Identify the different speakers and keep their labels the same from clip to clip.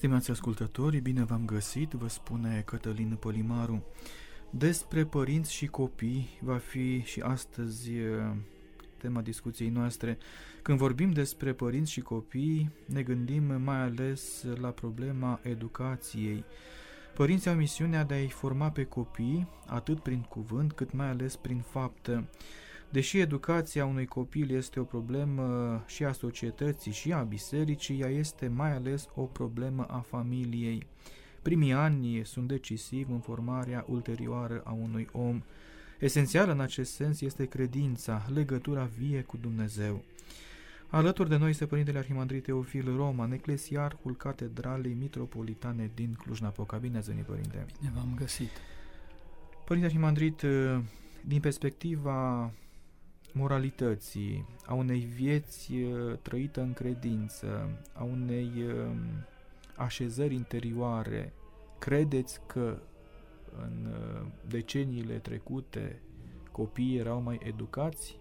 Speaker 1: Stimați ascultători, bine v-am găsit, vă spune Cătălin Pălimaru. Despre părinți și copii va fi și astăzi tema discuției noastre. Când vorbim despre părinți și copii, ne gândim mai ales la problema educației. Părinții au misiunea de a-i forma pe copii, atât prin cuvânt, cât mai ales prin faptă. Deși educația unui copil este o problemă și a societății și a bisericii, ea este mai ales o problemă a familiei. Primii ani sunt decisivi în formarea ulterioară a unui om. Esențial în acest sens este credința, legătura vie cu Dumnezeu. Alături de noi este Părintele Arhimandrit Teofil Roman, eclesiarhul Catedralei Mitropolitane din Cluj-Napoca. Bine ați venit, Părinte!
Speaker 2: Bine v-am găsit!
Speaker 1: Părinte Arhimandrit, din perspectiva moralității, a unei vieți trăită în credință, a unei așezări interioare, credeți că în deceniile trecute copiii erau mai educați?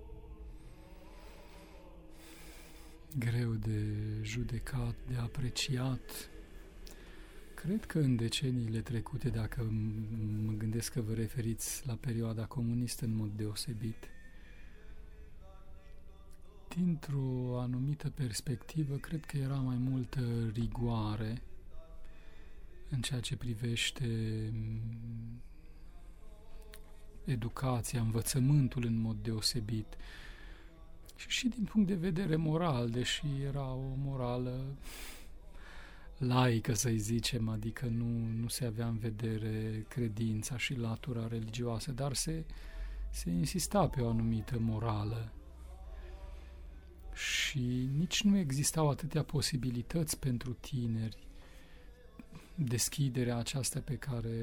Speaker 2: Greu de judecat, de apreciat. Cred că în deceniile trecute, dacă mă gândesc că vă referiți la perioada comunistă în mod deosebit, dintr-o anumită perspectivă, cred că era mai multă rigoare în ceea ce privește educația, învățământul în mod deosebit. Și din punct de vedere moral, deși era o morală laică, să-i zicem, adică nu se avea în vedere credința și latura religioasă, dar se insista pe o anumită morală. Și nici nu existau atâtea posibilități pentru tineri. Deschiderea aceasta pe care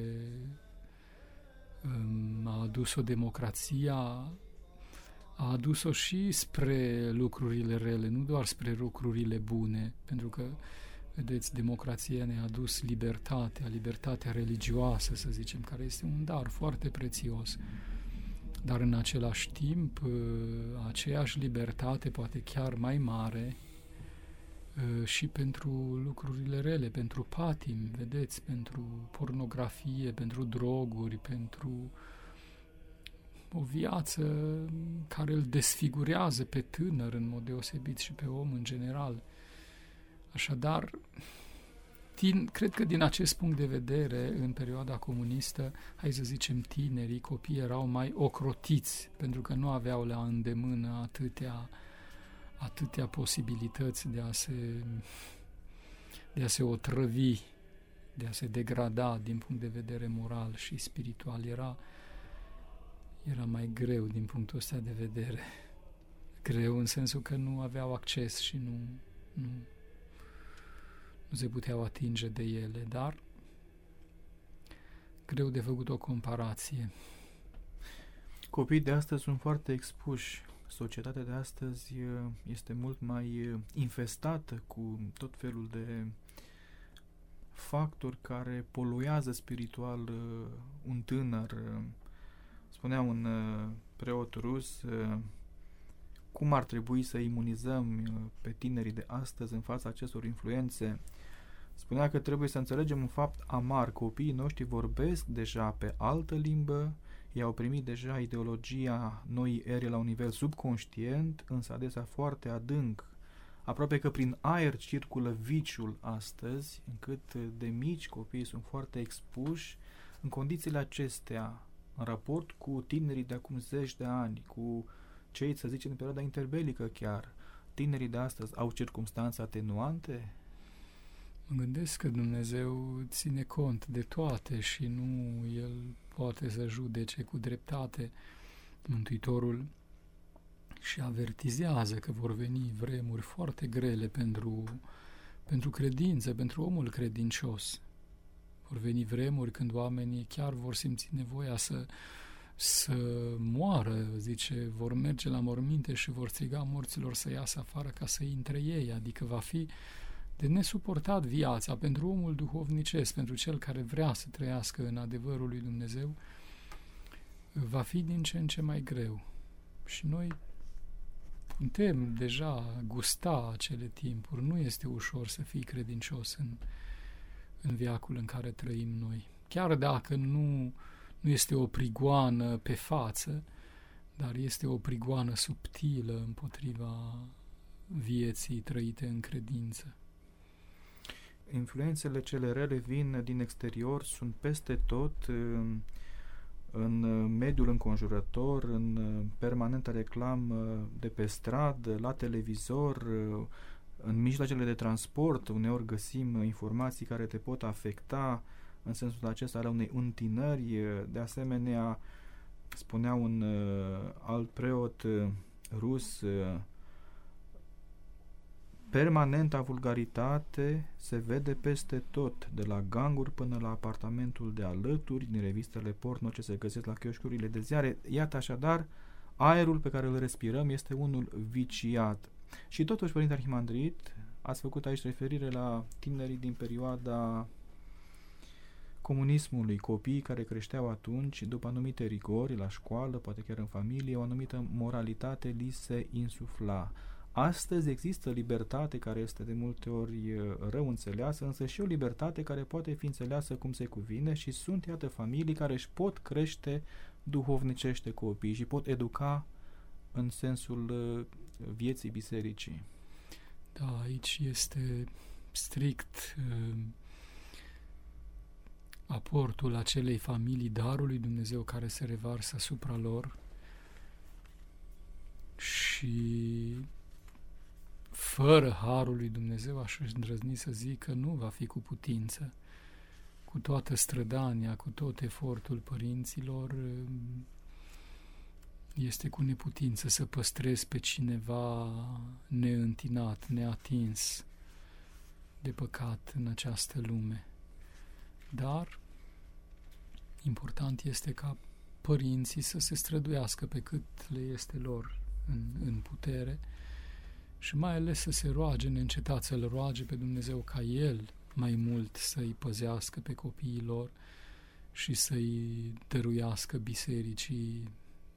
Speaker 2: a adus-o democrația, a adus-o și spre lucrurile rele, nu doar spre lucrurile bune, pentru că, vedeți, democrația ne-a adus libertatea religioasă, să zicem, care este un dar foarte prețios. Dar în același timp, aceeași libertate, poate chiar mai mare, și pentru lucrurile rele, pentru patimi, vedeți, pentru pornografie, pentru droguri, pentru o viață care îl desfigurează pe tânăr în mod deosebit și pe om în general. Așadar, cred că din acest punct de vedere, în perioada comunistă, hai să zicem, tinerii, copiii erau mai ocrotiți, pentru că nu aveau la îndemână atâtea posibilități de a se otrăvi, de a se degrada din punct de vedere moral și spiritual. Era mai greu din punctul ăsta de vedere. Greu în sensul că nu aveau acces și nu se puteau atinge de ele, dar greu de făcut o comparație.
Speaker 1: Copiii de astăzi sunt foarte expuși. Societatea de astăzi este mult mai infestată cu tot felul de factori care poluează spiritual un tânăr. Spunea un preot rus cum ar trebui să imunizăm pe tinerii de astăzi în fața acestor influențe. Spunea că trebuie să înțelegem un fapt amar. Copiii noștri vorbesc deja pe altă limbă, ei au primit deja ideologia noii ere la un nivel subconștient, însă adesea foarte adânc. Aproape că prin aer circulă viciul astăzi, încât de mici copiii sunt foarte expuși. În condițiile acestea, în raport cu tinerii de acum 10 de ani, cu cei, să zicem, în perioada interbelică chiar, tinerii de astăzi au circumstanțe atenuante?
Speaker 2: Mă gândesc că Dumnezeu ține cont de toate și nu El poate să judece cu dreptate. Mântuitorul și avertizează că vor veni vremuri foarte grele pentru credință, pentru omul credincios. Vor veni vremuri când oamenii chiar vor simți nevoia să moară, zice, vor merge la morminte și vor striga morților să iasă afară ca să intre ei, adică va fi de nesuportat viața pentru omul duhovnicesc, pentru cel care vrea să trăiască în adevărul lui Dumnezeu, va fi din ce în ce mai greu. Și noi putem deja gusta acele timpuri. Nu este ușor să fii credincios în veacul în care trăim noi. Chiar dacă nu este o prigoană pe față, dar este o prigoană subtilă împotriva vieții trăite în credință.
Speaker 1: Influențele cele rele vin din exterior, sunt peste tot, în mediul înconjurător, în permanentă reclamă de pe stradă, la televizor, în mijloacele de transport. Uneori găsim informații care te pot afecta în sensul acesta al unei întinări. De asemenea, spunea un alt preot rus, permanenta vulgaritate se vede peste tot, de la ganguri până la apartamentul de alături, din revistele porno ce se găsesc la chioșcurile de ziare. Iată așadar, aerul pe care îl respirăm este unul viciat. Și totuși, Părinte Arhimandrit, ați făcut aici referire la tinerii din perioada comunismului, copiii care creșteau atunci, după anumite rigori la școală, poate chiar în familie, o anumită moralitate li se insufla. Astăzi există libertate care este de multe ori rău înțeleasă, însă și o libertate care poate fi înțeleasă cum se cuvine și sunt, iată, familii care își pot crește duhovnicește copiii și pot educa în sensul vieții bisericii.
Speaker 2: Da, aici este strict aportul acelei familii, darul lui Dumnezeu care se revarsă asupra lor și fără harul lui Dumnezeu, aș îndrăzni să zic că nu va fi cu putință. Cu toată strădania, cu tot efortul părinților, este cu neputință să păstrezi pe cineva neîntinat, neatins de păcat în această lume. Dar important este ca părinții să se străduiască pe cât le este lor în putere și mai ales să se roage neîncetat, să-L roage pe Dumnezeu ca El mai mult să-i păzească pe copiii lor și să-i dăruiască bisericii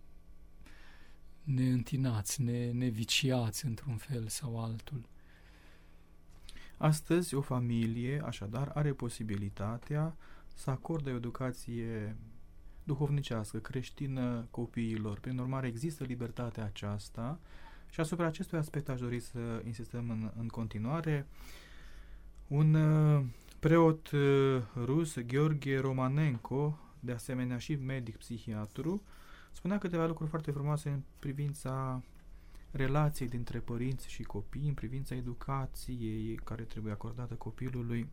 Speaker 2: neîntinați, neviciați într-un fel sau altul.
Speaker 1: Astăzi, o familie, așadar, are posibilitatea să acorde o educație duhovnicească, creștină copiilor. Prin urmare, există libertatea aceasta și asupra acestui aspect aș dori să insistăm în continuare. Un preot rus, Gheorghe Romanenko, de asemenea și medic psihiatru, spunea câteva lucruri foarte frumoase în privința relației dintre părinți și copii, în privința educației care trebuie acordată copilului.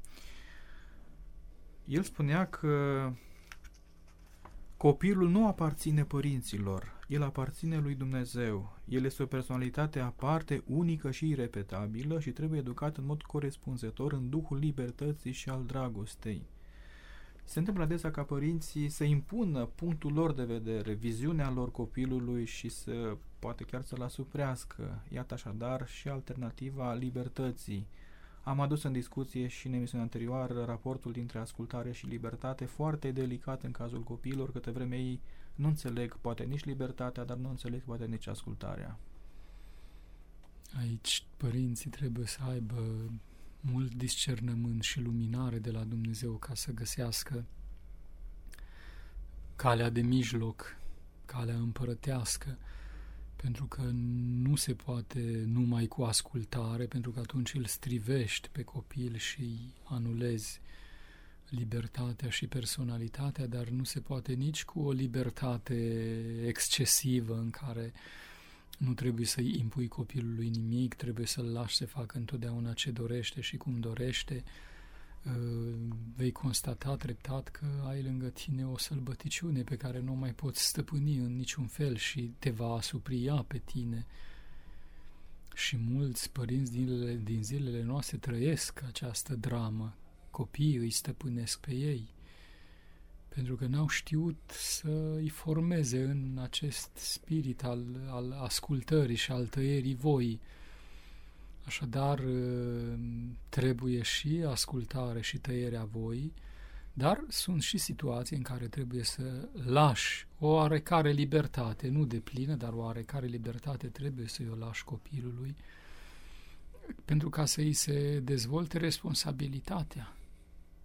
Speaker 1: El spunea că copilul nu aparține părinților, el aparține lui Dumnezeu. El este o personalitate aparte, unică și irepetabilă și trebuie educat în mod corespunzător în duhul libertății și al dragostei. Se întâmplă adesea ca părinții să impună punctul lor de vedere, viziunea lor copilului și să poate chiar să-l asuprească. Iată așadar și alternativa libertății. Am adus în discuție și în emisiunea anterioară raportul dintre ascultare și libertate, foarte delicat în cazul copiilor, câte vreme ei nu înțeleg poate nici libertatea, dar nu înțeleg poate nici ascultarea.
Speaker 2: Aici părinții trebuie să aibă mult discernământ și luminare de la Dumnezeu ca să găsească calea de mijloc, calea împărătească, pentru că nu se poate numai cu ascultare, pentru că atunci îl strivești pe copil și îi anulezi libertatea și personalitatea, dar nu se poate nici cu o libertate excesivă în care nu trebuie să-i impui copilului nimic, trebuie să-l lași să facă întotdeauna ce dorește și cum dorește. Vei constata treptat că ai lângă tine o sălbăticiune pe care nu o mai poți stăpâni în niciun fel și te va asupria pe tine. Și mulți părinți din zilele noastre trăiesc această dramă. Copiii îi stăpânesc pe ei, pentru că n-au știut să îi formeze în acest spirit al ascultării și al tăierii voii. Așadar, trebuie și ascultare și tăierea voii, dar sunt și situații în care trebuie să lași o oarecare libertate, nu deplină, dar o oarecare libertate trebuie să-i o lași copilului, pentru ca să îi se dezvolte responsabilitatea.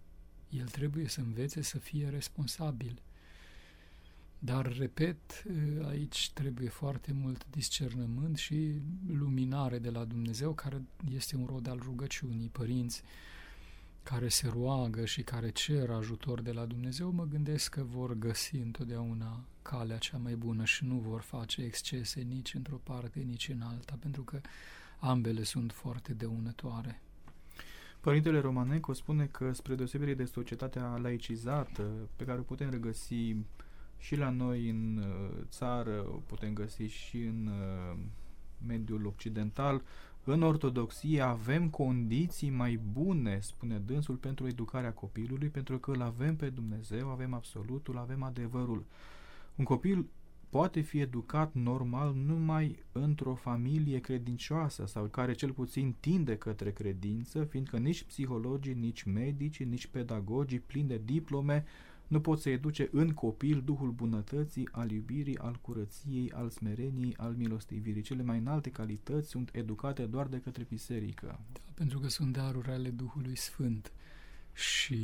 Speaker 2: El trebuie să învețe să fie responsabil. Dar, repet, aici trebuie foarte mult discernământ și luminare de la Dumnezeu, care este un rod al rugăciunii. Părinți care se roagă și care cer ajutor de la Dumnezeu, mă gândesc că vor găsi întotdeauna calea cea mai bună și nu vor face excese nici într-o parte, nici în alta, pentru că ambele sunt foarte dăunătoare.
Speaker 1: Părintele Romanenco spune că, spre deosebire de societatea laicizată, pe care o putem regăsi și la noi în țară, o putem găsi și în mediul occidental, în ortodoxie avem condiții mai bune, spune dânsul, pentru educarea copilului, pentru că îl avem pe Dumnezeu, avem absolutul, avem adevărul. Un copil poate fi educat normal numai într-o familie credincioasă sau care cel puțin tinde către credință, fiindcă nici psihologii, nici medicii, nici pedagogii plini de diplome nu pot să educe în copil duhul bunătății, al iubirii, al curăției, al smereniei, al milostivirii. Cele mai înalte calități sunt educate doar de către biserică.
Speaker 2: Da, pentru că sunt daruri ale Duhului Sfânt și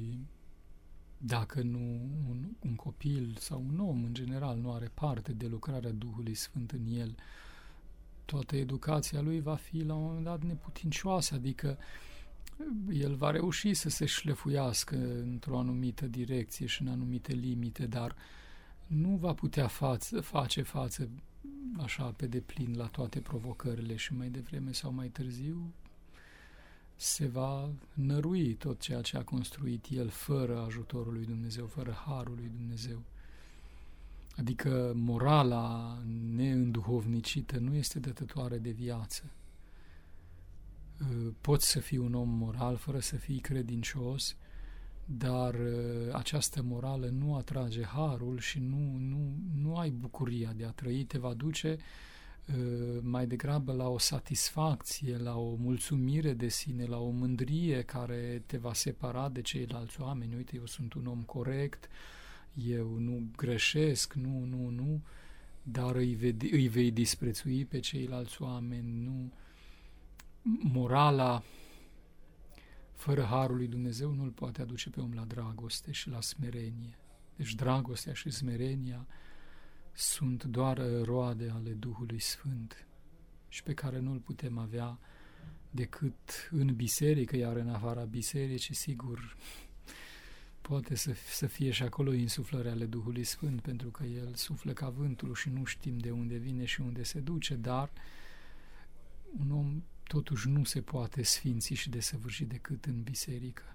Speaker 2: dacă nu un copil sau un om în general nu are parte de lucrarea Duhului Sfânt în el, toată educația lui va fi la un moment dat neputincioasă, adică el va reuși să se șlefuiască într-o anumită direcție și în anumite limite, dar nu va putea face față așa pe deplin la toate provocările și mai devreme sau mai târziu se va nărui tot ceea ce a construit el fără ajutorul lui Dumnezeu, fără harul lui Dumnezeu. Adică morala neînduhovnicită nu este dătătoare de viață. Poți să fii un om moral fără să fii credincios, dar această morală nu atrage harul și nu ai bucuria de a trăi, te va duce mai degrabă la o satisfacție, la o mulțumire de sine, la o mândrie care te va separa de ceilalți oameni. Uite, eu sunt un om corect, eu nu greșesc, nu, dar îi vei disprețui pe ceilalți oameni, nu. Morala fără harul lui Dumnezeu nu îl poate aduce pe om la dragoste și la smerenie. Deci dragostea și smerenia sunt doar roade ale Duhului Sfânt și pe care nu îl putem avea decât în biserică, iar în afara bisericii, sigur, poate să fie și acolo insuflări ale Duhului Sfânt, pentru că El suflă ca vântul și nu știm de unde vine și unde se duce, dar un om totuși nu se poate sfinți și desăvârși decât în biserică.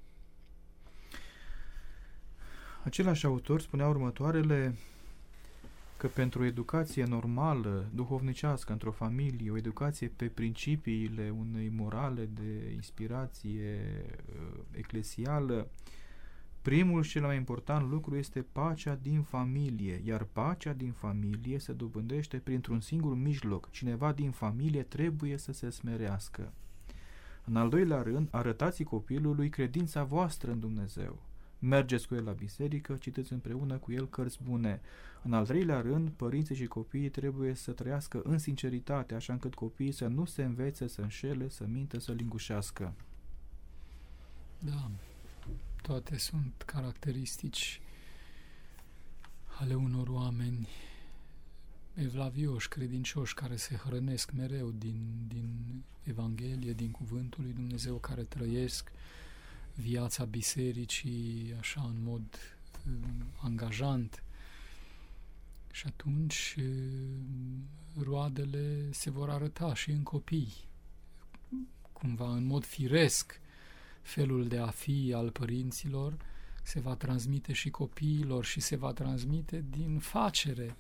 Speaker 1: Același autor spunea următoarele, că pentru o educație normală, duhovnicească, într-o familie, o educație pe principiile unei morale de inspirație eclesială, primul și cel mai important lucru este pacea din familie, iar pacea din familie se dobândește printr-un singur mijloc. Cineva din familie trebuie să se smerească. În al doilea rând, arătați copilului credința voastră în Dumnezeu. Mergeți cu el la biserică, citiți împreună cu el cărți bune. În al treilea rând, părinții și copiii trebuie să trăiască în sinceritate, așa încât copiii să nu se învețe să înșele, să mintă, să lingușească.
Speaker 2: Da, toate sunt caracteristici ale unor oameni evlavioși, credincioși, care se hrănesc mereu din Evanghelie, din Cuvântul lui Dumnezeu, care trăiesc viața bisericii așa în mod angajant. Și atunci roadele se vor arăta și în copii. Cumva în mod firesc felul de a fi al părinților se va transmite și copiilor și se va transmite din facere.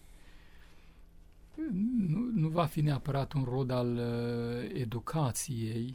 Speaker 2: Nu va fi neapărat un rod al educației,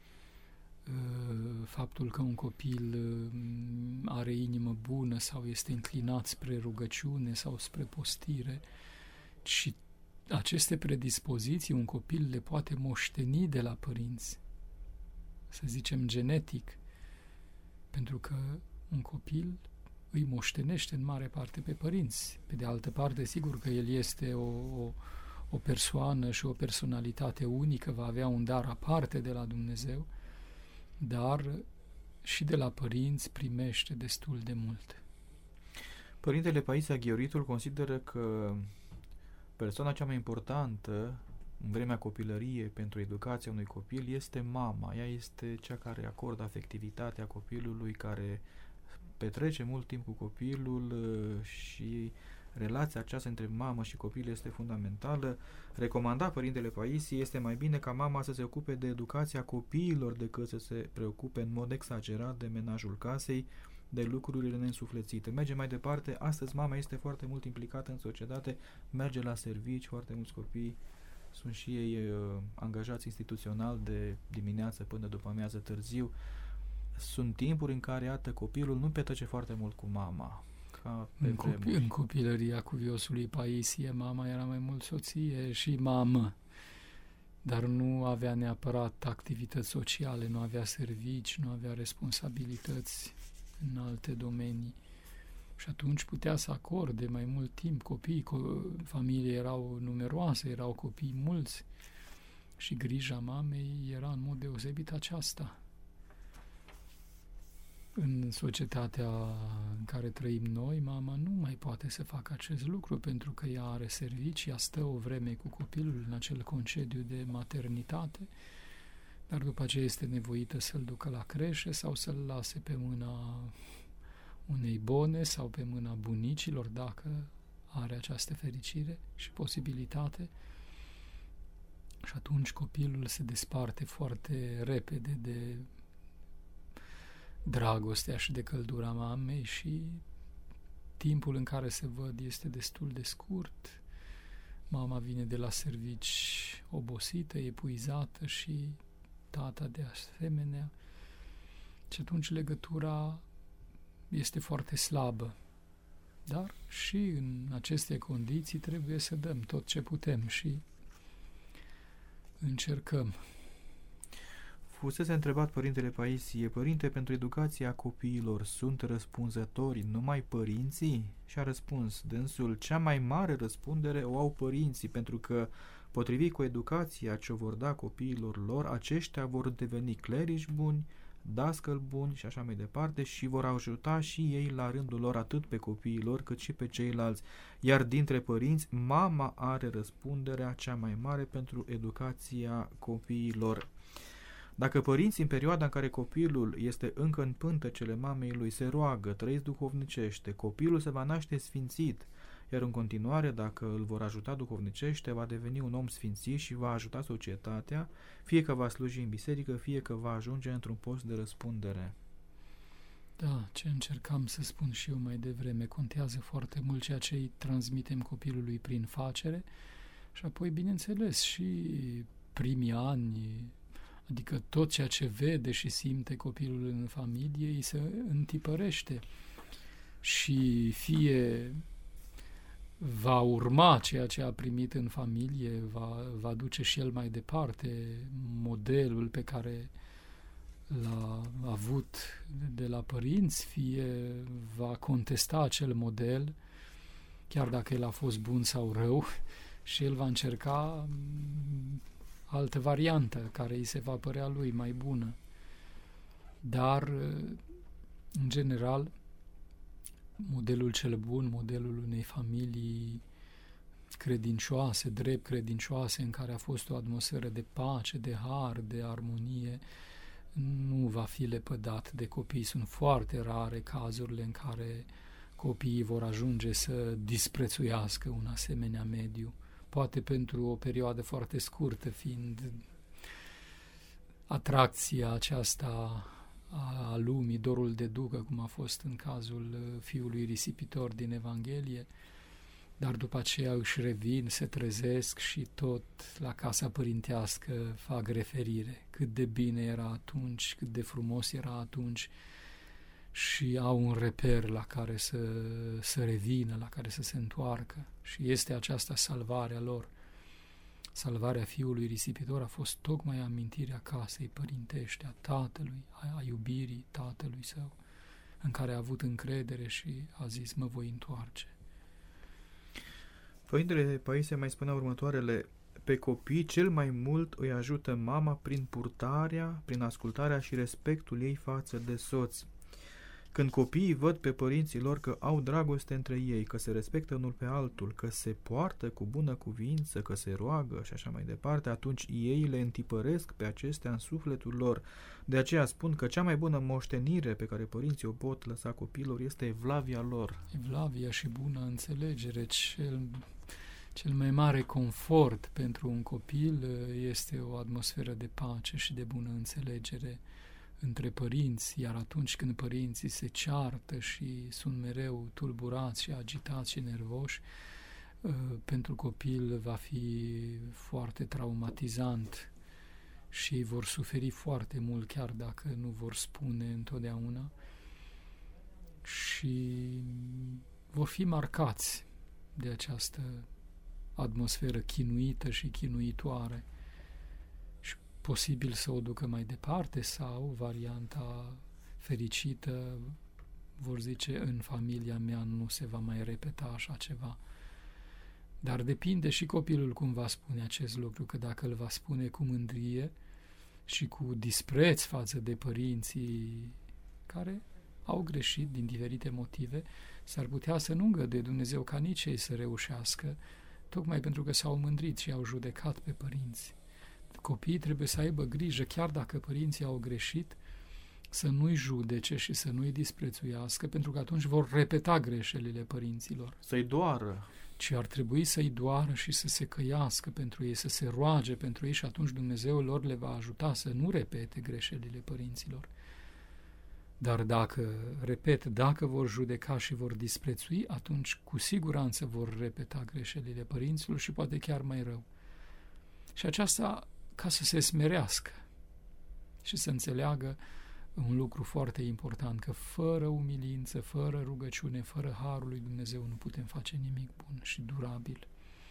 Speaker 2: faptul că un copil are inimă bună sau este înclinat spre rugăciune sau spre postire, ci aceste predispoziții un copil le poate moșteni de la părinți, să zicem genetic, pentru că un copil îi moștenește în mare parte pe părinți. Pe de altă parte, sigur că el este o persoană și o personalitate unică, va avea un dar aparte de la Dumnezeu, dar și de la părinți primește destul de mult.
Speaker 1: Părintele Paisie Aghioritul consideră că persoana cea mai importantă în vremea copilăriei pentru educația unui copil este mama. Ea este cea care acordă afectivitatea copilului, care petrece mult timp cu copilul și relația aceasta între mamă și copil este fundamentală. Recomanda Părintele Paisie, este mai bine ca mama să se ocupe de educația copiilor decât să se preocupe în mod exagerat de menajul casei, de lucrurile neînsuflețite. Merge mai departe, astăzi mama este foarte mult implicată în societate, merge la servici, foarte mulți copii sunt și ei angajați instituțional de dimineață până după amiază târziu. Sunt timpuri în care, iată, copilul nu petrece foarte mult cu mama. Ca
Speaker 2: în copilăria cuviosului Paisie, mama era mai mult soție și mamă, dar nu avea neapărat activități sociale, nu avea servici, nu avea responsabilități în alte domenii. Și atunci putea să acorde mai mult timp copiii, familiile erau numeroase, erau copii mulți și grija mamei era în mod deosebit aceasta. În societatea în care trăim noi, mama nu mai poate să facă acest lucru pentru că ea are servicii, ea stă o vreme cu copilul în acel concediu de maternitate, dar după aceea este nevoită să-l ducă la creșe sau să-l lase pe mâna unei bone sau pe mâna bunicilor, dacă are această fericire și posibilitate. Și atunci copilul se desparte foarte repede de dragostea și de căldura mamei și timpul în care se văd este destul de scurt. Mama vine de la servici obosită, epuizată și tata de asemenea. Și atunci legătura este foarte slabă. Dar și în aceste condiții trebuie să dăm tot ce putem și încercăm.
Speaker 1: Fusese întrebat Părintele Paisie, Părinte, pentru educația copiilor sunt răspunzători numai părinții? Și a răspuns dânsul, cea mai mare răspundere o au părinții, pentru că, potrivit cu educația ce o vor da copiilor lor, aceștia vor deveni clerici buni, dascăli buni și așa mai departe și vor ajuta și ei la rândul lor atât pe copiii lor cât și pe ceilalți. Iar dintre părinți, mama are răspunderea cea mai mare pentru educația copiilor. Dacă părinții în perioada în care copilul este încă în pântecele mamei lui se roagă, trăiesc duhovnicește, copilul se va naște sfințit, iar în continuare, dacă îl vor ajuta duhovnicește, va deveni un om sfințit și va ajuta societatea, fie că va sluji în biserică, fie că va ajunge într-un post de răspundere.
Speaker 2: Da, ce încercam să spun și eu mai devreme, contează foarte mult ceea ce îi transmitem copilului prin facere și apoi, bineînțeles, și primii ani, adică tot ceea ce vede și simte copilul în familie, îi se întipărește și fie va urma ceea ce a primit în familie, va duce și el mai departe modelul pe care l-a avut de la părinți, fie va contesta acel model, chiar dacă el a fost bun sau rău, și el va încerca altă variantă care îi se va părea lui mai bună. Dar, în general, modelul cel bun, modelul unei familii credincioase, drept credincioase, în care a fost o atmosferă de pace, de har, de armonie, nu va fi lepădat de copii. Sunt foarte rare cazurile în care copiii vor ajunge să disprețuiască un asemenea mediu. Poate pentru o perioadă foarte scurtă, fiind atracția aceasta a lumii, dorul de dugă, cum a fost în cazul fiului risipitor din Evanghelie, dar după aceea își revin, se trezesc și tot la casa părintească fac referire. Cât de bine era atunci, cât de frumos era atunci și au un reper la care să revină, la care să se întoarcă. Și este aceasta salvarea lor. Salvarea fiului risipitor a fost tocmai amintirea casei părintești, a tatălui, a iubirii tatălui său, în care a avut încredere și a zis, mă voi întoarce.
Speaker 1: Părintele Paisie mai spunea următoarele, Pe copii cel mai mult îi ajută mama prin purtarea, prin ascultarea și respectul ei față de soț. Când copiii văd pe părinții lor că au dragoste între ei, că se respectă unul pe altul, că se poartă cu bună cuvință, că se roagă și așa mai departe, atunci ei le întipăresc pe acestea în sufletul lor. De aceea spun că cea mai bună moștenire pe care părinții o pot lăsa copiilor este evlavia lor.
Speaker 2: Evlavia și bună înțelegere, cel mai mare confort pentru un copil este o atmosferă de pace și de bună înțelegere între părinți, iar atunci când părinții se ceartă și sunt mereu tulburați și agitați și nervoși, pentru copil va fi foarte traumatizant și vor suferi foarte mult, chiar dacă nu vor spune întotdeauna, și vor fi marcați de această atmosferă chinuită și chinuitoare. Și posibil să o ducă mai departe, sau varianta fericită, vor zice, în familia mea nu se va mai repeta așa ceva. Dar depinde și copilul cum va spune acest lucru, că dacă îl va spune cu mândrie și cu dispreț față de părinții care au greșit din diferite motive, s-ar putea să nu îngăduie Dumnezeu ca nici ei să reușească, tocmai pentru că s-au mândrit și au judecat pe părinți. Copiii trebuie să aibă grijă, chiar dacă părinții au greșit, să nu-i judece și să nu-i disprețuiască, pentru că atunci vor repeta greșelile părinților.
Speaker 1: Să-i doară.
Speaker 2: Ci ar trebui să-i doară și să se căiască pentru ei, să se roage pentru ei, și atunci Dumnezeu lor le va ajuta să nu repete greșelile părinților. Dar dacă vor judeca și vor disprețui, atunci cu siguranță vor repeta greșelile părinților și poate chiar mai rău. Și aceasta ca să se smerească și să înțeleagă un lucru foarte important, că fără umilință, fără rugăciune, fără harul lui Dumnezeu nu putem face nimic bun și durabil.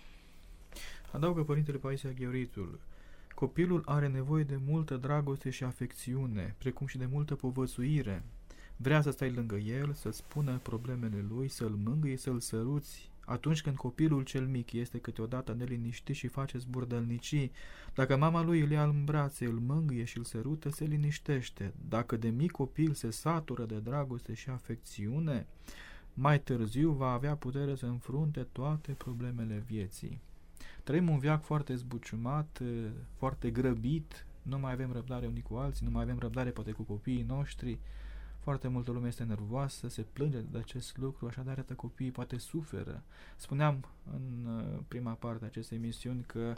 Speaker 1: Adaugă Părintele Paisie Aghioritul: copilul are nevoie de multă dragoste și afecțiune, precum și de multă povățuire. Vrea să stai lângă el, să-ți spună problemele lui, să-l mângâi, să-l săruți. Atunci când copilul cel mic este câteodată neliniștit și face zburdălnicii, dacă mama lui îl ia în brațe, îl mângâie și îl sărută, se liniștește. Dacă de mic copil se satură de dragoste și afecțiune, mai târziu va avea putere să înfrunte toate problemele vieții. Trăim un veac foarte zbuciumat, foarte grăbit, nu mai avem răbdare unii cu alții, nu mai avem răbdare poate cu copiii noștri, foarte multă lume este nervoasă, se plânge de acest lucru, așadar iată copiii poate suferă. Spuneam în prima parte a acestei emisiuni că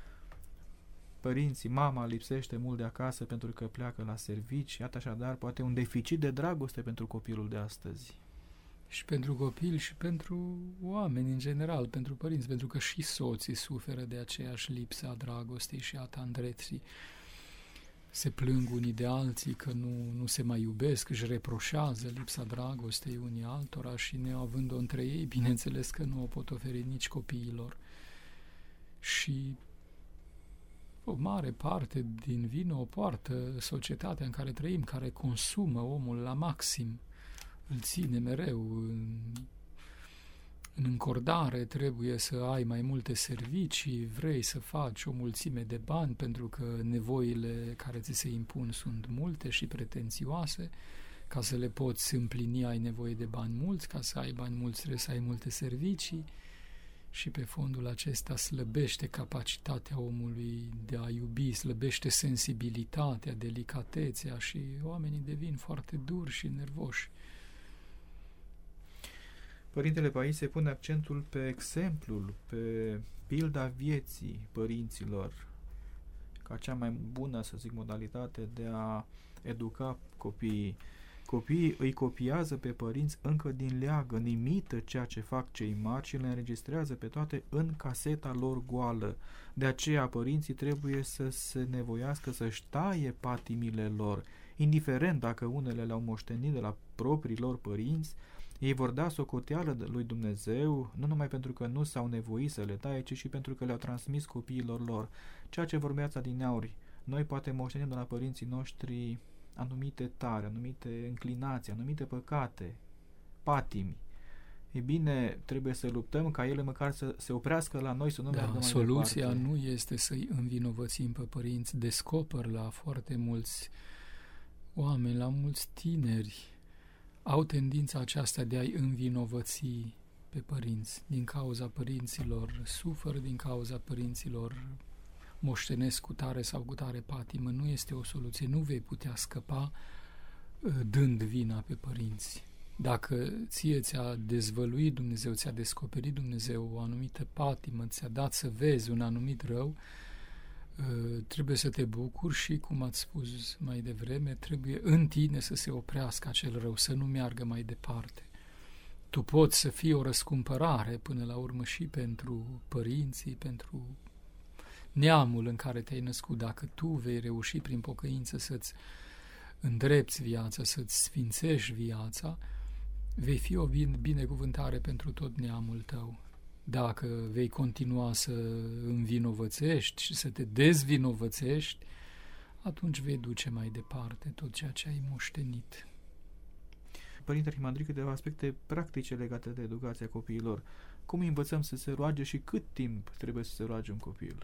Speaker 1: părinții, mama lipsește mult de acasă pentru că pleacă la servici, iată așadar poate un deficit de dragoste pentru copilul de astăzi.
Speaker 2: Și pentru copil și pentru oameni în general, pentru părinți, pentru că și soții suferă de aceeași lipsă a dragostei și a tandreții. Se plâng unii de alții că nu se mai iubesc, își reproșează lipsa dragostei unii altora și neavând-o între ei, bineînțeles că nu o pot oferi nici copiilor. Și o mare parte din vină o poartă societatea în care trăim, care consumă omul la maxim, îl ține mereu în încordare, trebuie să ai mai multe servicii, vrei să faci o mulțime de bani pentru că nevoile care ți se impun sunt multe și pretențioase. Ca să le poți împlini ai nevoie de bani mulți, ca să ai bani mulți trebuie să ai multe servicii și pe fondul acesta slăbește capacitatea omului de a iubi, slăbește sensibilitatea, delicatețea și oamenii devin foarte duri și nervoși.
Speaker 1: Părintele Paisie pune accentul pe exemplul, pe pilda vieții părinților, ca cea mai bună, să zic, modalitate de a educa copiii. Copiii îi copiază pe părinți încă din leagăn, imită ceea ce fac cei mari și le înregistrează pe toate în caseta lor goală. De aceea părinții trebuie să se nevoiască să-și taie patimile lor, indiferent dacă unele le-au moștenit de la proprii lor părinți. Ei vor da socoteală lui Dumnezeu, nu numai pentru că nu s-au nevoit să le taie, ci și pentru că le-au transmis copiilor lor. Ceea ce vorbeați adineauri, noi poate moștenim de la părinții noștri anumite tare, anumite înclinații, anumite păcate, patimi. Ei bine, trebuie să luptăm ca ele măcar să se oprească la noi, să nu meargă mai
Speaker 2: soluția
Speaker 1: departe.
Speaker 2: nu este să-i învinovățim pe părinți. Descoper la foarte mulți oameni, la mulți tineri, au tendința aceasta de a-i învinovăți pe părinți. Din cauza părinților suferă, din cauza părinților moștenesc cu tare sau cu tare patimă. Nu este o soluție. Nu vei putea scăpa dând vina pe părinți. Dacă ție ți-a dezvăluit Dumnezeu, ți-a descoperit Dumnezeu o anumită patimă, ți-a dat să vezi un anumit rău, trebuie să te bucuri și, cum ați spus mai devreme, trebuie în tine să se oprească acel rău, să nu meargă mai departe. Tu poți să fii o răscumpărare până la urmă și pentru părinții, pentru neamul în care te-ai născut. Dacă tu vei reuși prin pocăință să-ți îndrepți viața, să-ți sfințești viața, vei fi o binecuvântare pentru tot neamul tău. Dacă vei continua să învinovățești și să te dezvinovățești, atunci vei duce mai departe tot ceea ce ai moștenit.
Speaker 1: Părinte Arhimandrit, câteva aspecte practice legate de educația copiilor. Cum învățăm să se roage și cât timp trebuie să se roage un copil?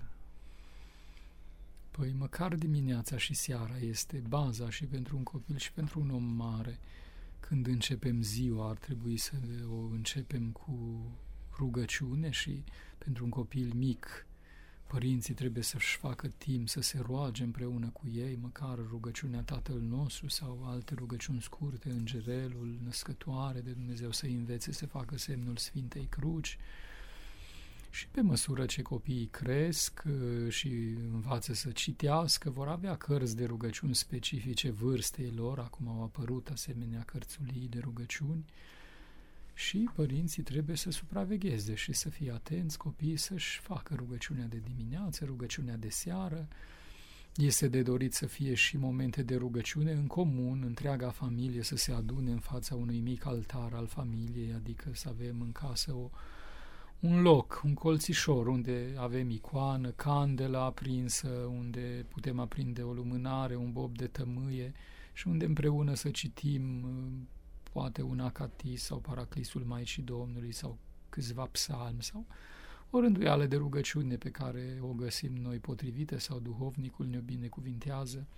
Speaker 2: Păi măcar dimineața și seara este baza și pentru un copil și pentru un om mare. Când începem ziua, ar trebui să o începem cu rugăciune și pentru un copil mic, părinții trebuie să-și facă timp să se roage împreună cu ei, măcar rugăciunea Tatăl nostru sau alte rugăciuni scurte, Îngerelul, Născătoare de Dumnezeu, să învețe să facă semnul Sfintei Cruci. Și pe măsură ce copiii cresc și învață să citească, vor avea cărți de rugăciuni specifice vârstei lor. Acum au apărut asemenea cărțulii de rugăciuni și părinții trebuie să supravegheze și să fie atenți copiii să-și facă rugăciunea de dimineață, rugăciunea de seară. Este de dorit să fie și momente de rugăciune în comun, întreaga familie să se adune în fața unui mic altar al familiei, adică să avem în casă un loc, un colțișor unde avem icoană, candelă aprinsă, unde putem aprinde o lumânare, un bob de tămâie și unde împreună să citim poate un acatis sau paraclisul Maicii Domnului sau câțiva psalmi sau o rânduială de rugăciune pe care o găsim noi potrivite sau duhovnicul ne-o binecuvintează.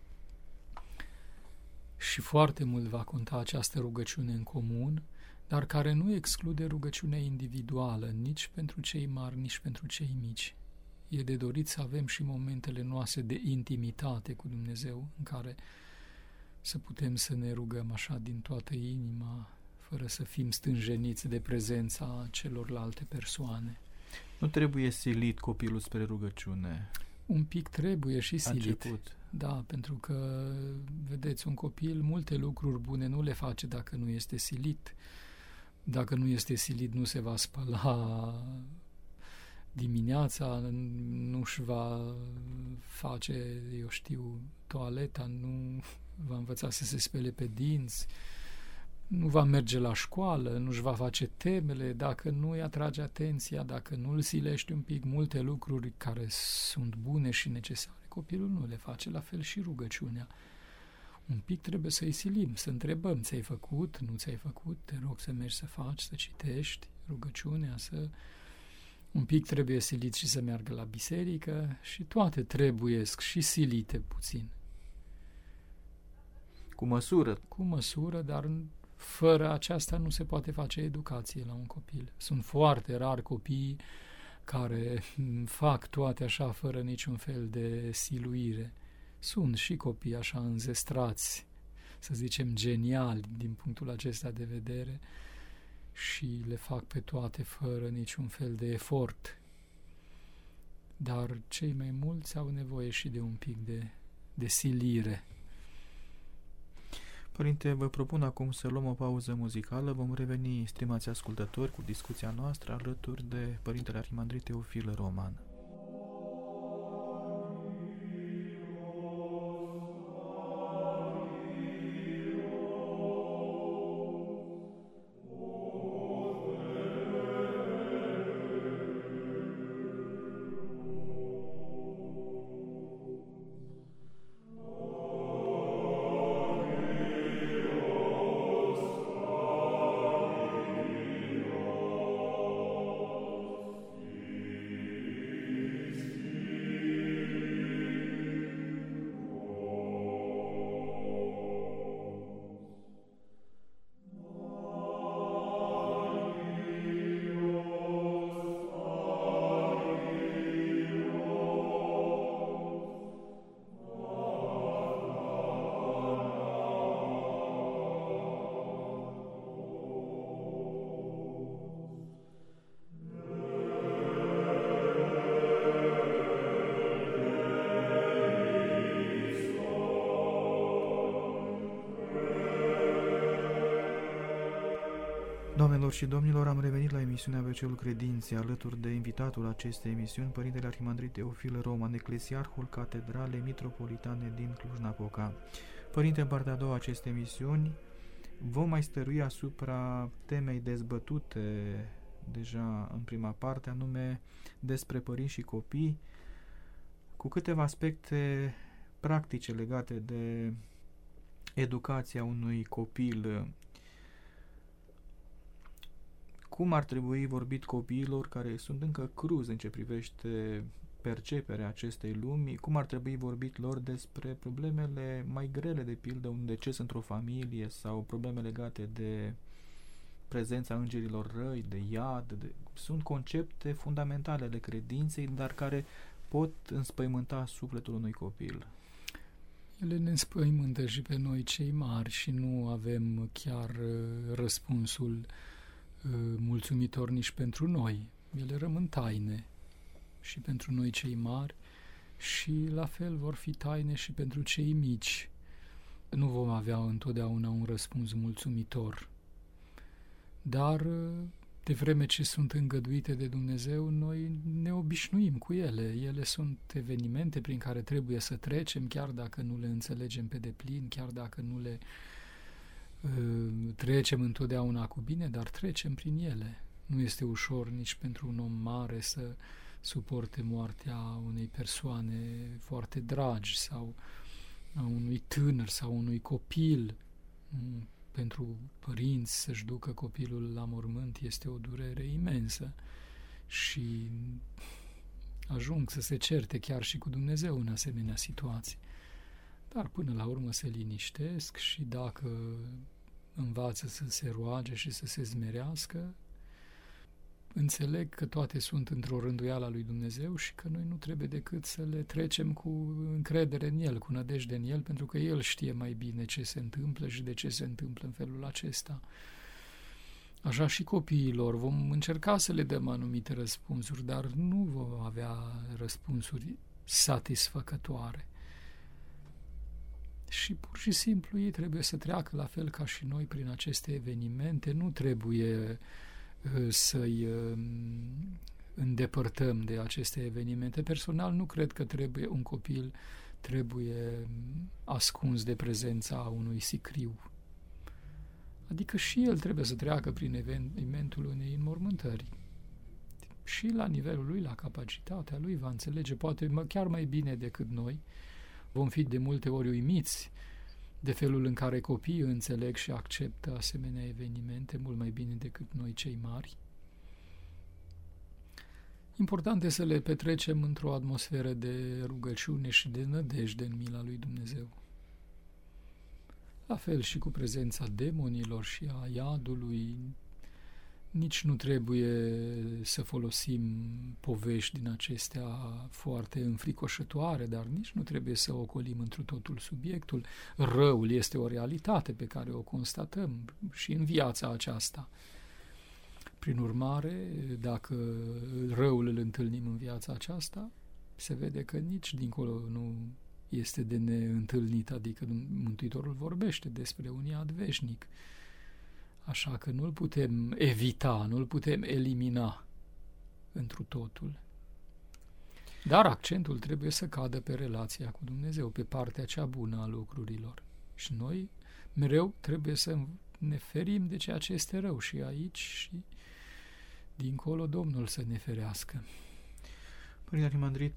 Speaker 2: Și foarte mult va conta această rugăciune în comun, dar care nu exclude rugăciunea individuală, nici pentru cei mari, nici pentru cei mici. E de dorit să avem și momentele noastre de intimitate cu Dumnezeu, în care să putem să ne rugăm așa din toată inima, fără să fim stânjeniți de prezența celorlalte persoane.
Speaker 1: Nu trebuie silit copilul spre rugăciune.
Speaker 2: Un pic trebuie și silit.
Speaker 1: Început.
Speaker 2: Da, pentru că, vedeți, un copil multe lucruri bune nu le face dacă nu este silit. Dacă nu este silit, nu se va spăla dimineața, nu-și va face, eu știu, toaleta, nu va învăța să se spele pe dinți, nu va merge la școală, nu-și va face temele, dacă nu îi atrage atenția, dacă nu îl silești un pic, multe lucruri care sunt bune și necesare, copilul nu le face, la fel și rugăciunea. Un pic trebuie să-i silim, să întrebăm, ți-ai făcut, nu ți-ai făcut, te rog să mergi să faci, să citești rugăciunea, un pic trebuie silit și să meargă la biserică și toate trebuiesc și silite puțin.
Speaker 1: Cu măsură.
Speaker 2: Cu măsură, dar fără aceasta nu se poate face educație la un copil. Sunt foarte rari copii care fac toate așa fără niciun fel de siluire. Sunt și copii așa înzestrați, să zicem geniali din punctul acesta de vedere și le fac pe toate fără niciun fel de efort. Dar cei mai mulți au nevoie și de un pic de silire.
Speaker 1: Părinte, vă propun acum să luăm o pauză muzicală. Vom reveni, stimați ascultători, cu discuția noastră alături de Părintele Arhimandrit Teofil Roman. Doamnelor și domnilor, am revenit la emisiunea ABC-ul Credinței, alături de invitatul acestei emisiuni, Părintele Arhimandrit Teofil Roman, eclesiarhul Catedralei Mitropolitane din Cluj-Napoca. Părinte, în partea a doua acestei emisiuni vom mai stărui asupra temei dezbătute deja în prima parte, anume despre părinți și copii, cu câteva aspecte practice legate de educația unui copil. Cum ar trebui vorbit copiilor care sunt încă cruzi în ce privește perceperea acestei lumi, cum ar trebui vorbit lor despre problemele mai grele, de pildă un deces într-o familie sau probleme legate de prezența îngerilor răi, de iad, sunt concepte fundamentale ale credinței, dar care pot înspăimânta sufletul unui copil.
Speaker 2: Ele ne înspăimântă și pe noi cei mari și nu avem chiar răspunsul mulțumitor nici pentru noi. Ele rămân taine și pentru noi cei mari și la fel vor fi taine și pentru cei mici. Nu vom avea întotdeauna un răspuns mulțumitor. Dar de vreme ce sunt îngăduite de Dumnezeu, noi ne obișnuim cu ele. Ele sunt evenimente prin care trebuie să trecem, chiar dacă nu le înțelegem pe deplin, chiar dacă nu le trecem întotdeauna cu bine, dar trecem prin ele. Nu este ușor nici pentru un om mare să suporte moartea unei persoane foarte dragi sau a unui tânăr sau unui copil. Pentru părinți să-și ducă copilul la mormânt este o durere imensă și ajung să se certe chiar și cu Dumnezeu în asemenea situații. Dar până la urmă se liniștesc și dacă învață să se roage și să se zmerească, înțeleg că toate sunt într-o rânduială a lui Dumnezeu și că noi nu trebuie decât să le trecem cu încredere în El, cu nădejde în El, pentru că El știe mai bine ce se întâmplă și de ce se întâmplă în felul acesta. Așa și copiilor vom încerca să le dăm anumite răspunsuri, dar nu vom avea răspunsuri satisfăcătoare. Și pur și simplu ei trebuie să treacă la fel ca și noi prin aceste evenimente, nu trebuie să-i îndepărtăm de aceste evenimente. Personal nu cred că un copil trebuie ascuns de prezența unui sicriu. Adică și el trebuie să treacă prin evenimentul unei înmormântări. Și la nivelul lui, la capacitatea lui, va înțelege, poate chiar mai bine decât noi. Vom fi de multe ori uimiți de felul în care copiii înțeleg și acceptă asemenea evenimente mult mai bine decât noi cei mari. Important este să le petrecem într-o atmosferă de rugăciune și de nădejde în mila lui Dumnezeu. La fel și cu prezența demonilor și a iadului. Nici nu trebuie să folosim povești din acestea foarte înfricoșătoare, dar nici nu trebuie să ocolim întru totul subiectul. Răul este o realitate pe care o constatăm și în viața aceasta. Prin urmare, dacă răul îl întâlnim în viața aceasta, se vede că nici dincolo nu este de neîntâlnit, adică Mântuitorul vorbește despre un iad veșnic. Așa că nu-l putem evita, nu-l putem elimina întru totul. Dar accentul trebuie să cadă pe relația cu Dumnezeu, pe partea cea bună a lucrurilor. Și noi mereu trebuie să ne ferim de ceea ce este rău și aici și dincolo Domnul să ne ferească.
Speaker 1: Părinte Arhimandrit,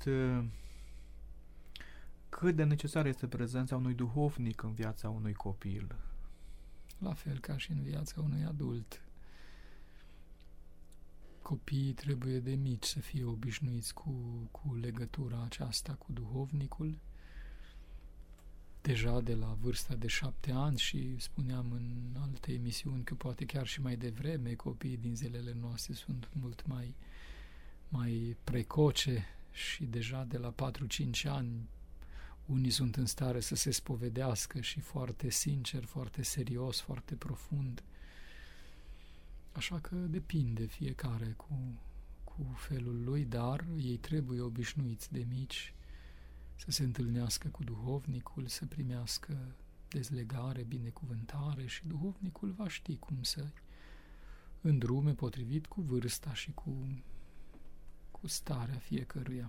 Speaker 1: cât de necesară este prezența unui duhovnic în viața unui copil?
Speaker 2: La fel ca și în viața unui adult. Copiii trebuie de mici să fie obișnuiți cu legătura aceasta cu duhovnicul. Deja de la vârsta de 7 ani și spuneam în alte emisiuni că poate chiar și mai devreme copiii din zilele noastre sunt mult mai precoce și deja de la 4-5 ani unii sunt în stare să se spovedească și foarte sincer, foarte serios, foarte profund. Așa că depinde fiecare cu felul lui, dar ei trebuie obișnuiți de mici să se întâlnească cu duhovnicul, să primească dezlegare, binecuvântare și duhovnicul va ști cum să îndrume potrivit cu vârsta și cu starea fiecăruia.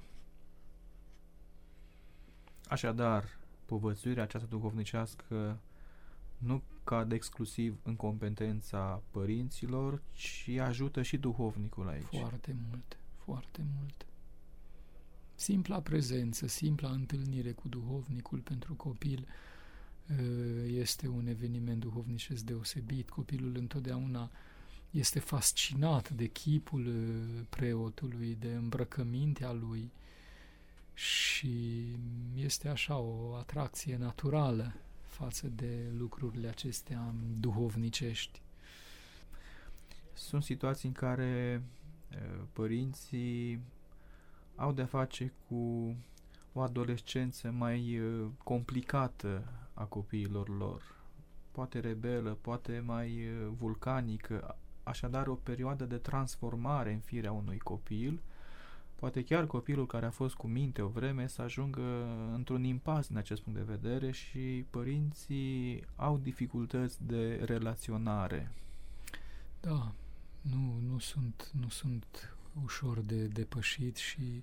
Speaker 1: Așadar, povățuirea aceasta duhovnicească nu cade exclusiv în competența părinților, ci ajută și duhovnicul aici.
Speaker 2: Foarte mult, foarte mult. Simpla prezență, simpla întâlnire cu duhovnicul pentru copil este un eveniment duhovnicesc deosebit. Copilul întotdeauna este fascinat de chipul preotului, de îmbrăcămintea lui și este așa o atracție naturală față de lucrurile acestea duhovnicești.
Speaker 1: Sunt situații în care părinții au de-a face cu o adolescență mai complicată a copiilor lor, poate rebelă, poate mai vulcanică, așadar o perioadă de transformare în firea unui copil. Poate chiar copilul care a fost cu minte o vreme să ajungă într-un impas din acest punct de vedere și părinții au dificultăți de relaționare.
Speaker 2: Da, nu sunt ușor de depășit și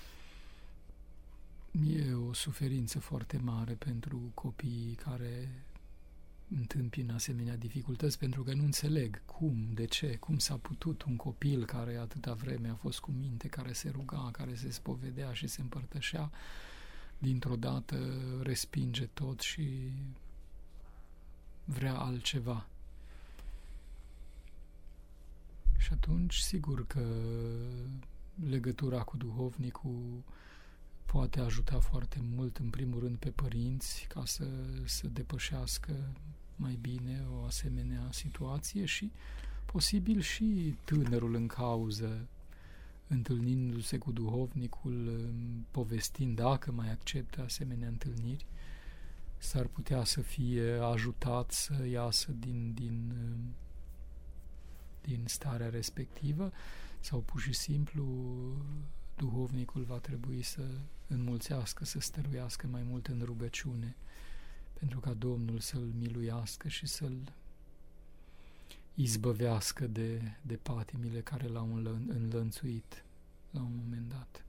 Speaker 2: e o suferință foarte mare pentru copiii care întâmpină asemenea dificultăți, pentru că nu înțeleg de ce, cum s-a putut un copil care atâta vreme a fost cu minte, care se ruga, care se spovedea și se împărtășea, dintr-o dată respinge tot și vrea altceva. Și atunci, sigur că legătura cu duhovnicul poate ajuta foarte mult, în primul rând, pe părinți ca să depășească mai bine o asemenea situație și posibil și tânărul în cauză, întâlnindu-se cu duhovnicul, povestind dacă mai acceptă asemenea întâlniri, s-ar putea să fie ajutat să iasă din starea respectivă, sau pur și simplu duhovnicul va trebui să înmulțească, să stăruiască mai mult în rugăciune, pentru ca Domnul să-l miluiască și să-l izbăvească de patimile care l-au înlănțuit la un moment dat.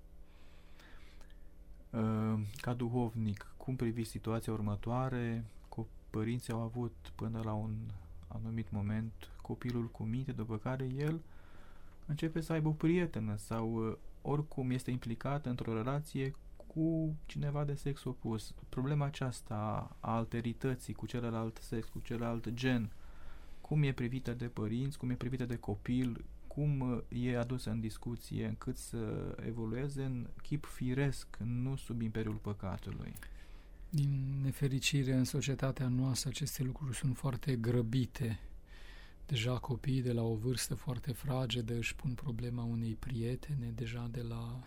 Speaker 1: Ca duhovnic, cum priviți situația următoare? Părinții au avut până la un anumit moment copilul cu minte, după care el începe să aibă o prietenă sau oricum este implicat într-o relație cu cineva de sex opus. Problema aceasta a alterității cu celălalt sex, cu celălalt gen, cum e privită de părinți, cum e privită de copil, cum e adusă în discuție încât să evolueze în chip firesc, nu sub imperiul păcatului.
Speaker 2: Din nefericire, în societatea noastră, aceste lucruri sunt foarte grăbite. Deja copiii de la o vârstă foarte fragedă își pun problema unei prietene, deja de la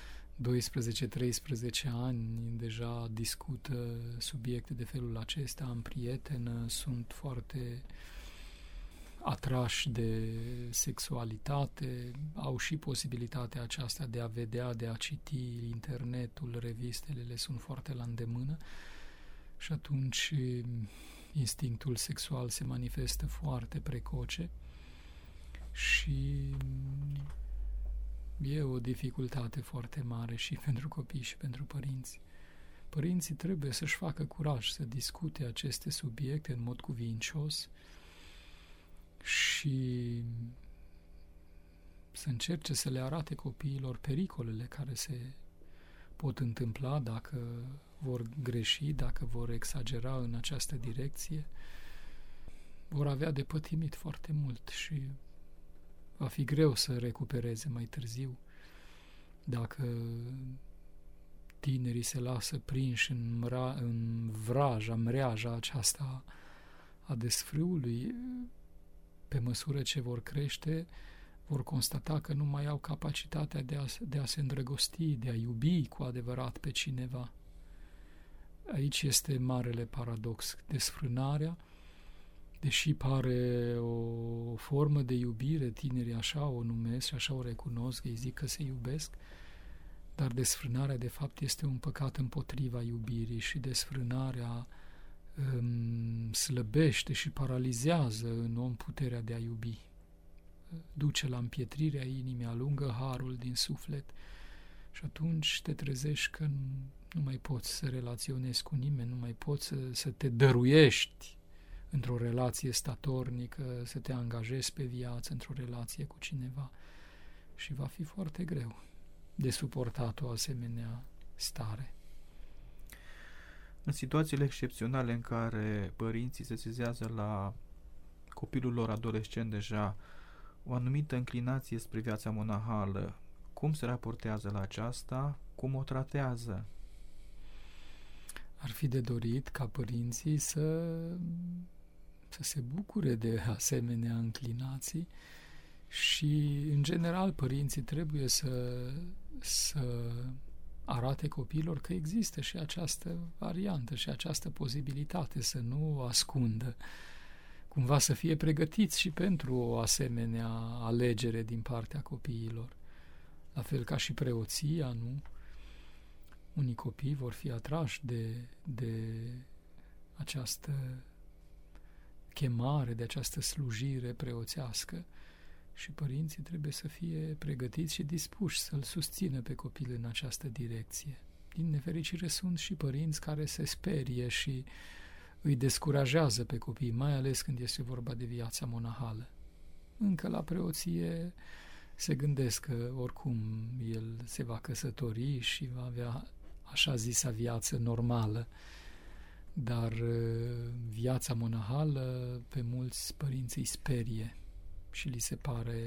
Speaker 2: 12-13 ani deja discută subiecte de felul acesta, am prietenă, sunt foarte atrași de sexualitate, au și posibilitatea aceasta de a vedea, de a citi internetul, revistele le sunt foarte la îndemână și atunci instinctul sexual se manifestă foarte precoce și e o dificultate foarte mare și pentru copii și pentru părinți. Părinții trebuie să-și facă curaj să discute aceste subiecte în mod cuvincios și să încerce să le arate copiilor pericolele care se pot întâmpla dacă vor greși, dacă vor exagera în această direcție. Vor avea de pătimit foarte mult și va fi greu să recupereze mai târziu. Dacă tinerii se lasă prinși în mreaja aceasta a desfrâului, pe măsură ce vor crește, vor constata că nu mai au capacitatea de a se îndrăgosti, de a iubi cu adevărat pe cineva. Aici este marele paradox. Desfrânarea, deși pare o formă de iubire, tinerii așa o numesc și așa o recunosc, îi zic că se iubesc, dar desfrânarea de fapt este un păcat împotriva iubirii și desfrânarea slăbește și paralizează în om puterea de a iubi. duce la împietrirea inimii, alungă harul din suflet și atunci te trezești că nu mai poți să relaționezi cu nimeni, nu mai poți să te dăruiești într-o relație statornică, să te angajezi pe viață într-o relație cu cineva și va fi foarte greu de suportat o asemenea stare.
Speaker 1: În situațiile excepționale în care părinții se sesizează la copilul lor adolescent deja o anumită înclinație spre viața monahală, cum se raportează la aceasta? Cum o tratează?
Speaker 2: Ar fi de dorit ca părinții să se bucure de asemenea înclinații și, în general, părinții trebuie să arate copiilor că există și această variantă și această posibilitate, să nu o ascundă. Cumva să fie pregătiți și pentru o asemenea alegere din partea copiilor. La fel ca și preoția, nu? Unii copii vor fi atrași de această chemare, de această slujire preoțească și părinții trebuie să fie pregătiți și dispuși să-l susțină pe copil în această direcție. Din nefericire sunt și părinți care se sperie și îi descurajează pe copii, mai ales când este vorba de viața monahală. Încă la preoție se gândesc că oricum el se va căsători și va avea așa zisa viață normală, dar viața monahală pe mulți părinți îi sperie și li se pare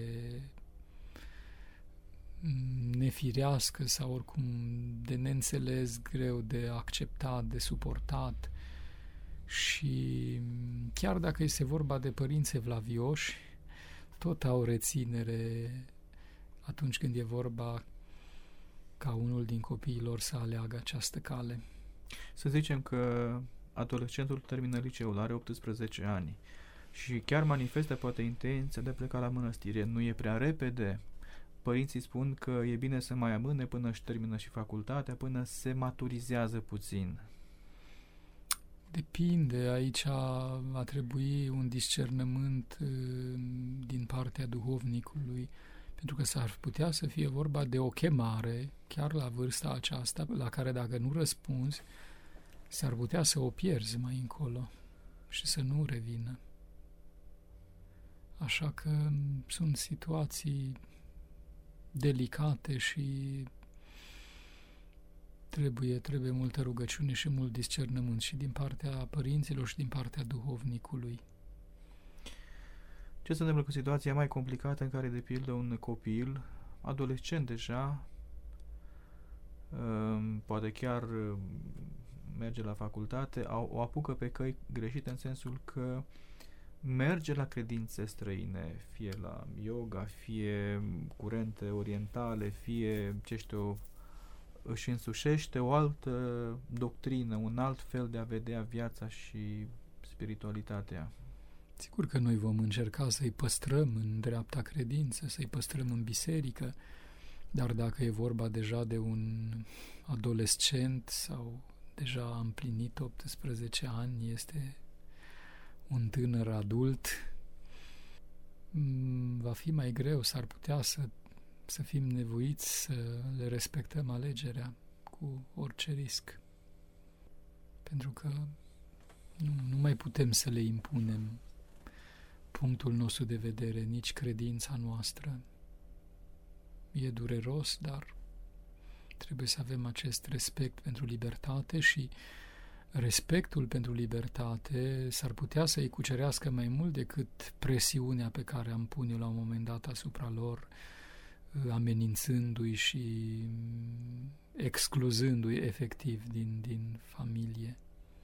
Speaker 2: nefirească sau oricum de neînțeles, greu de acceptat, de suportat. Și chiar dacă este vorba de părinți evlavioși, tot au reținere atunci când e vorba ca unul din copiii lor să aleagă această cale.
Speaker 1: Să zicem că adolescentul termină liceul, are 18 ani și chiar manifestă poate intenția de a pleca la mănăstire. Nu e prea repede? Părinții spun că e bine să mai amâne până își termină și facultatea, până se maturizează puțin.
Speaker 2: Depinde, aici va trebui un discernământ din partea duhovnicului, pentru că s-ar putea să fie vorba de o chemare, chiar la vârsta aceasta, la care dacă nu răspunzi, s-ar putea să o pierzi mai încolo și să nu revină. Așa că sunt situații delicate și trebuie multă rugăciune și mult discernământ și din partea părinților și din partea duhovnicului.
Speaker 1: Ce se întâmplă cu situația mai complicată în care, de pildă, un copil, adolescent deja, poate chiar merge la facultate, o apucă pe căi greșite în sensul că merge la credințe străine, fie la yoga, fie curente orientale, fie, ce știu, își însușește o altă doctrină, un alt fel de a vedea viața și spiritualitatea.
Speaker 2: Sigur că noi vom încerca să-i păstrăm în dreapta credință, să-i păstrăm în biserică, dar dacă e vorba deja de un adolescent sau deja a împlinit 18 ani, este un tânăr adult, va fi mai greu, s-ar putea să fim nevoiți să le respectăm alegerea cu orice risc. Pentru că nu mai putem să le impunem punctul nostru de vedere, nici credința noastră. E dureros, dar trebuie să avem acest respect pentru libertate și respectul pentru libertate s-ar putea să-i cucerească mai mult decât presiunea pe care am pune la un moment dat asupra lor, amenințându-i și excluzându-i efectiv din familie.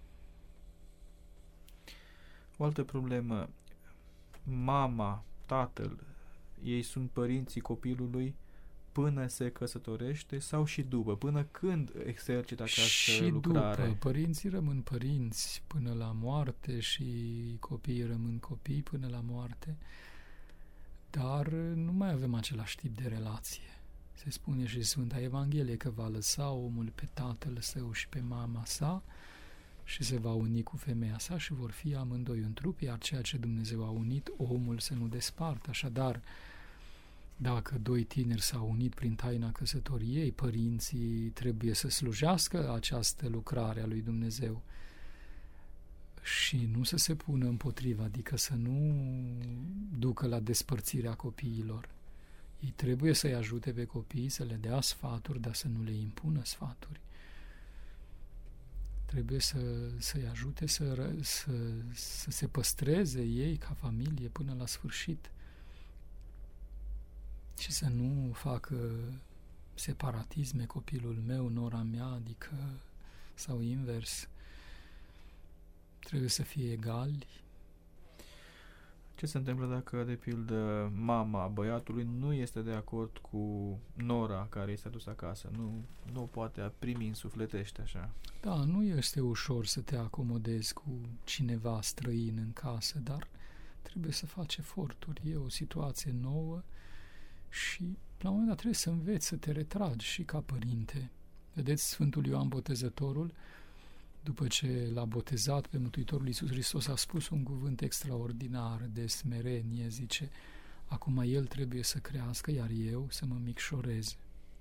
Speaker 1: O altă problemă, mama, tatăl, ei sunt părinții copilului până se căsătorește sau și după? Până când exercită această lucrare?
Speaker 2: Și după. Părinții rămân părinți până la moarte și copiii rămân copii până la moarte, dar nu mai avem același tip de relație. Se spune și Sfânta Evanghelie că va lăsa omul pe tatăl său și pe mama sa și se va uni cu femeia sa și vor fi amândoi un trup, iar ceea ce Dumnezeu a unit, omul să nu despartă. Așadar, dacă doi tineri s-au unit prin taina căsătoriei, părinții trebuie să slujească această lucrare a lui Dumnezeu și nu să se pună împotriva, adică să nu ducă la despărțirea copiilor. Ei trebuie să-i ajute pe copii, să le dea sfaturi, dar să nu le impună sfaturi. Trebuie să-i ajute să se păstreze ei ca familie până la sfârșit și să nu facă separatisme, copilul meu, nora mea, adică sau invers. Trebuie să fie egali.
Speaker 1: Ce se întâmplă dacă, de pildă, mama băiatului nu este de acord cu nora care este adusă acasă? Nu o poate primi, însufletește așa.
Speaker 2: Da, nu este ușor să te acomodezi cu cineva străin în casă, dar trebuie să faci eforturi. E o situație nouă și la un moment dat trebuie să înveți să te retragi și ca părinte. Vedeți, Sfântul Ioan Botezătorul, după ce l-a botezat pe Mântuitorul Iisus Hristos, a spus un cuvânt extraordinar de smerenie, zice: acum el trebuie să crească, iar eu să mă micșorez.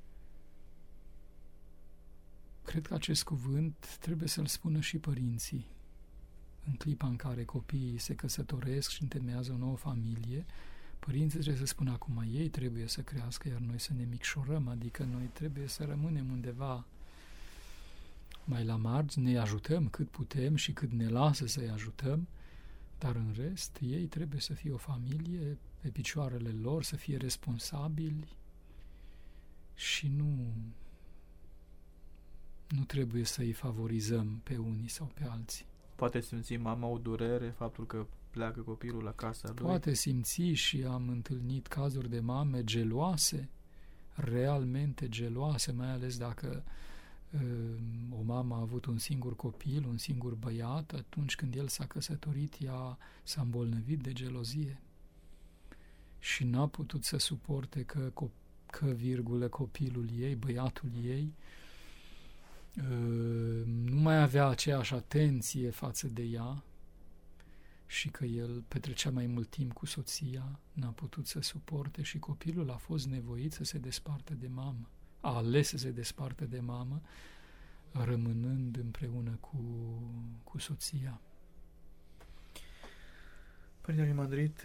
Speaker 2: Cred că acest cuvânt trebuie să-l spună și părinții. În clipa în care copiii se căsătoresc și întemeiază o nouă familie, părinții trebuie să spună acum ei trebuie să crească, iar noi să ne micșorăm, adică noi trebuie să rămânem undeva mai la margine, ne ajutăm cât putem și cât ne lasă să-i ajutăm, dar în rest ei trebuie să fie o familie pe picioarele lor, să fie responsabili și nu trebuie să-i favorizăm pe unii sau pe alții.
Speaker 1: Poate simți mama o durere, faptul că pleacă copilul la casa lui?
Speaker 2: Poate simți și am întâlnit cazuri de mame geloase, realmente geloase, mai ales dacă o mamă a avut un singur copil, un singur băiat, atunci când el s-a căsătorit, ea s-a îmbolnăvit de gelozie și n-a putut să suporte că copilul ei, băiatul ei, nu mai avea aceeași atenție față de ea și că el petrecea mai mult timp cu soția, n-a putut să suporte și copilul a fost nevoit să se despartă de mamă. A ales să se despartă de mamă, rămânând împreună cu soția.
Speaker 1: Părinte Arhimandrit,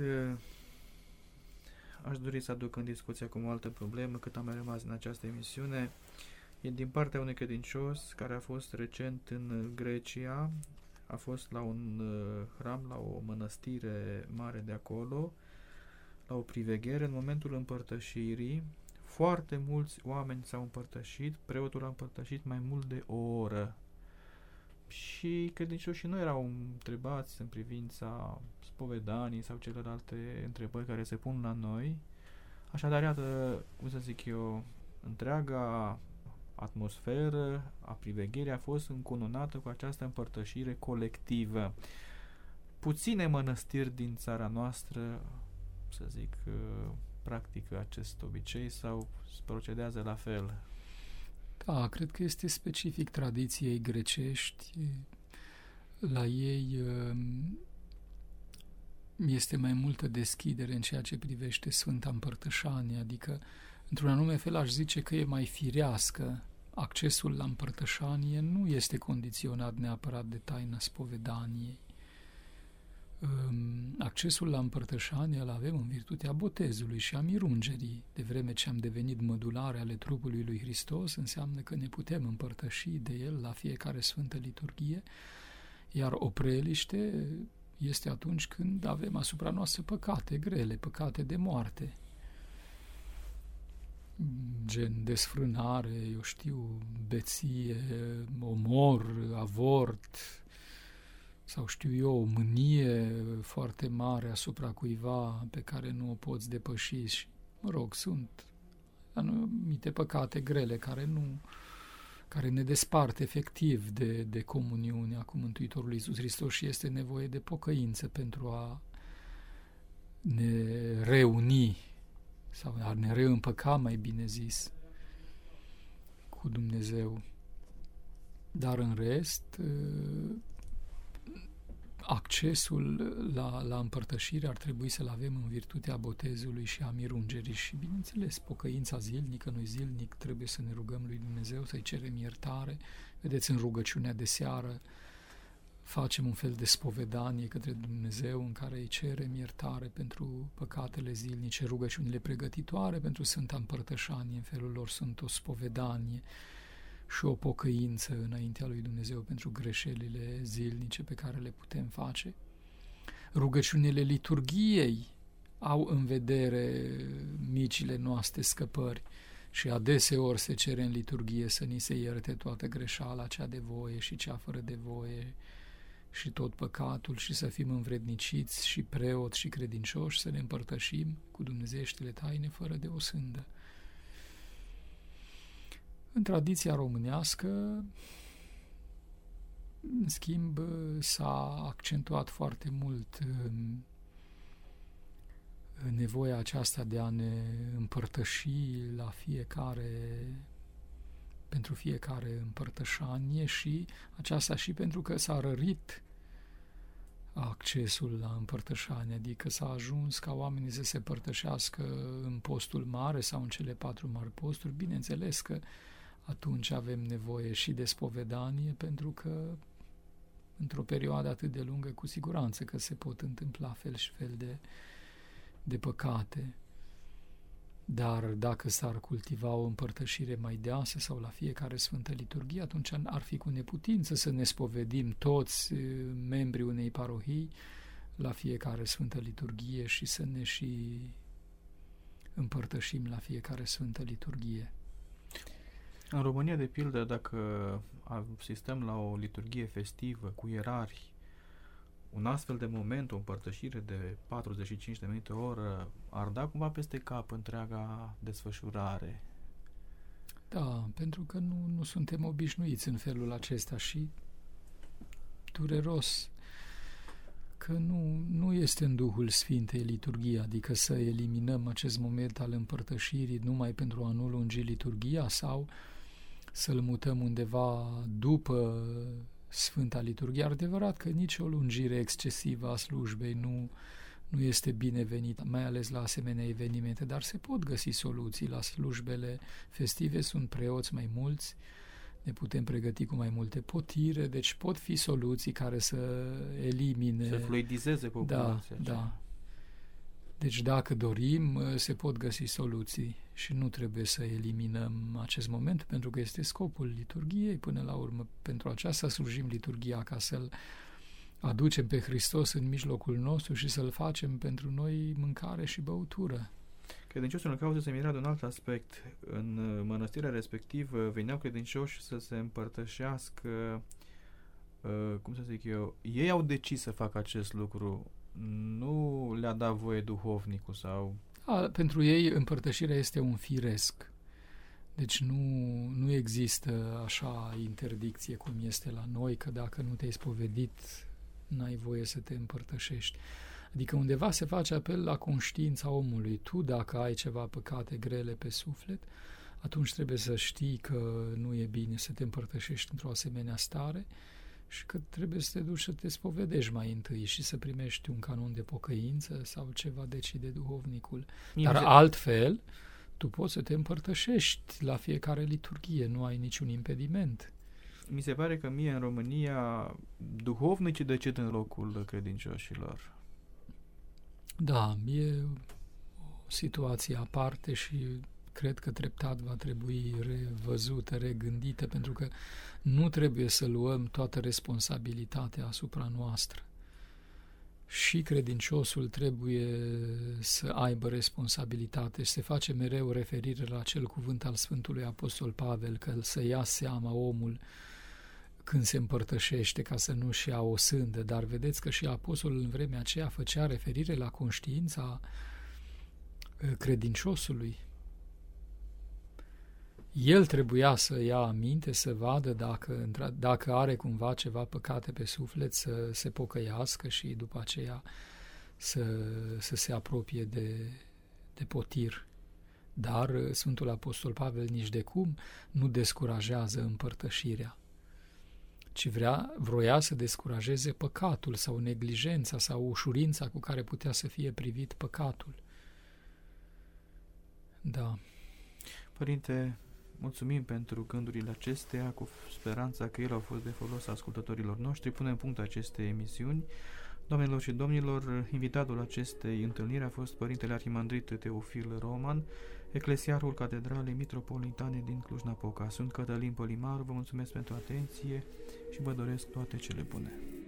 Speaker 1: aș dori să aduc în discuție acum o altă problemă, cât am mai rămas în această emisiune. E din partea unui credincios care a fost recent în Grecia, a fost la un hram, la o mănăstire mare de acolo, la o priveghere. În momentul împărtășirii, foarte mulți oameni s-au împărtășit, preotul a împărtășit mai mult de o oră. Și credincioșii nu erau întrebați în privința spovedanii sau celelalte întrebări care se pun la noi. Așadar, iată, cum să zic eu, întreaga atmosferă a privegherii a fost încununată cu această împărtășire colectivă. Puține mănăstiri din țara noastră, să zic, practică acest obicei sau procedează la fel.
Speaker 2: Da, cred că este specific tradiției grecești. La ei este mai multă deschidere în ceea ce privește Sfânta Împărtășanie, adică, într-un anume fel, aș zice că e mai firească. Accesul la împărtășanie nu este condiționat neapărat de taina spovedaniei. Accesul la împărtășanie îl avem în virtutea botezului și a mirungerii. De vreme ce am devenit mădulare ale trupului lui Hristos, înseamnă că ne putem împărtăși de el la fiecare Sfântă Liturghie, iar opreliște este atunci când avem asupra noastră păcate grele, păcate de moarte, gen desfrânare, eu știu, beție, omor, avort, sau știu eu, o mânie foarte mare asupra cuiva pe care nu o poți depăși și, mă rog, sunt anumite păcate grele care ne despart efectiv de comuniunea cu Mântuitorul Iisus Hristos și este nevoie de pocăință pentru a ne reuni sau a ne reîmpăca, mai bine zis, cu Dumnezeu. Dar în rest, accesul la împărtășire ar trebui să-l avem în virtutea botezului și a mirungerii și, bineînțeles, pocăința zilnică. Noi zilnic trebuie să ne rugăm lui Dumnezeu, să-i cerem iertare. Vedeți, în rugăciunea de seară facem un fel de spovedanie către Dumnezeu în care îi cerem iertare pentru păcatele zilnice. Rugăciunile pregătitoare pentru Sfânta Împărtășanie în felul lor sunt o spovedanie și o pocăință înaintea lui Dumnezeu pentru greșelile zilnice pe care le putem face. Rugăciunile liturgiei au în vedere micile noastre scăpări și adeseori se cere în liturghie să ni se ierte toată greșeala, cea de voie și cea fără de voie și tot păcatul, și să fim învredniciți și preoți și credincioși să ne împărtășim cu dumnezeieștile taine fără de osândă. În tradiția românească, în schimb, s-a accentuat foarte mult nevoia aceasta de a ne împărtăși la pentru fiecare împărtășanie, și aceasta și pentru că s-a rărit accesul la împărtășanie, adică s-a ajuns ca oamenii să se părtășească în postul mare sau în cele 4 mari posturi. Bineînțeles că atunci avem nevoie și de spovedanie, pentru că într-o perioadă atât de lungă, cu siguranță că se pot întâmpla fel și fel de păcate. Dar dacă s-ar cultiva o împărtășire mai deasă sau la fiecare Sfântă Liturghie, atunci ar fi cu neputință să ne spovedim toți membrii unei parohii la fiecare Sfântă Liturghie și să ne și împărtășim la fiecare Sfântă Liturghie.
Speaker 1: În România, de pildă, dacă asistăm la o liturghie festivă cu ierarhi, un astfel de moment, o împărtășire de 45 de minute, o oră, ar da cumva peste cap întreaga desfășurare.
Speaker 2: Da, pentru că nu suntem obișnuiți în felul acesta și dureros că nu este în Duhul Sfintei liturghia, adică să eliminăm acest moment al împărtășirii numai pentru a nu lungi liturghia sau să-l mutăm undeva după Sfânta Liturghie. Adevărat că nici o lungire excesivă a slujbei nu este binevenită, mai ales la asemenea evenimente, dar se pot găsi soluții. La slujbele festive sunt preoți mai mulți, ne putem pregăti cu mai multe potire, deci pot fi soluții care să elimine...
Speaker 1: Să fluidizeze populația.
Speaker 2: Da. Deci dacă dorim, se pot găsi soluții și nu trebuie să eliminăm acest moment, pentru că este scopul liturghiei până la urmă. Pentru aceasta slujim liturghia, ca să-L aducem pe Hristos în mijlocul nostru și să-L facem pentru noi mâncare și băutură.
Speaker 1: Credinciosul în cauză se mira de un alt aspect. În mănăstirea respectivă veneau credincioși să se împărtășească, cum să zic eu, ei au decis să facă acest lucru, nu le-a dat voie duhovnicul sau...
Speaker 2: Pentru ei împărtășirea este un firesc. Deci nu există așa interdicție cum este la noi, că dacă nu te-ai spovedit, n-ai voie să te împărtășești. Adică undeva se face apel la conștiința omului. Tu, dacă ai ceva păcate grele pe suflet, atunci trebuie să știi că nu e bine să te împărtășești într-o asemenea stare și că trebuie să te duci să te spovedești mai întâi și să primești un canon de pocăință sau ceva decide duhovnicul. Dar altfel, tu poți să te împărtășești la fiecare liturghie, nu ai niciun impediment.
Speaker 1: Mi se pare că mie în România duhovnicii decid în locul credincioșilor.
Speaker 2: Da, e o situație aparte și cred că treptat va trebui revăzută, regândită, pentru că nu trebuie să luăm toată responsabilitatea asupra noastră. Și credinciosul trebuie să aibă responsabilitate și se face mereu referire la acel cuvânt al Sfântului Apostol Pavel, că să ia seama omul când se împărtășește ca să nu-și ia o sândă, dar vedeți că și apostolul în vremea aceea făcea referire la conștiința credinciosului. El trebuia să ia aminte, să vadă dacă are cumva ceva păcate pe suflet, să se pocăiască și după aceea să se apropie de potir. Dar Sfântul Apostol Pavel nici de cum nu descurajează împărtășirea. ci vroia să descurajeze păcatul sau neglijența sau ușurința cu care putea să fie privit păcatul. Da.
Speaker 1: Părinte, mulțumim pentru gândurile acestea, cu speranța că ele au fost de folos ascultătorilor noștri. Punem punct acestei emisiuni. Doamnelor și domnilor, invitatul acestei întâlniri a fost Părintele Arhimandrit Teofil Roman, eclesiarhul Catedralei Mitropolitane din Cluj-Napoca. Sunt Cătălin Polimaru, vă mulțumesc pentru atenție și vă doresc toate cele bune.